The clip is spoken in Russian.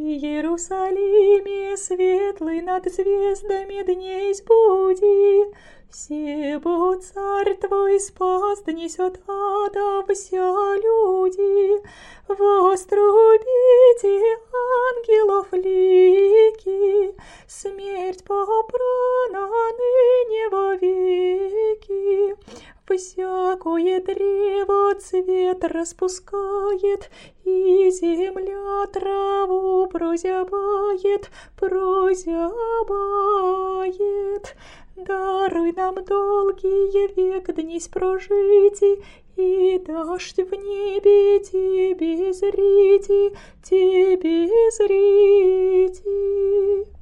Иерусалиме, светлый над звездами дней сбуди, Себо царь твой спас, донесет ада вся люди. Вострубите ангелов лики, смерть попрана ныне вовеки. Всякое древо цвет распускает, и земля траву прозябает. Даруй нам долгий век днесь прожити, и дождь в небе тебе зрите, тебе зрите.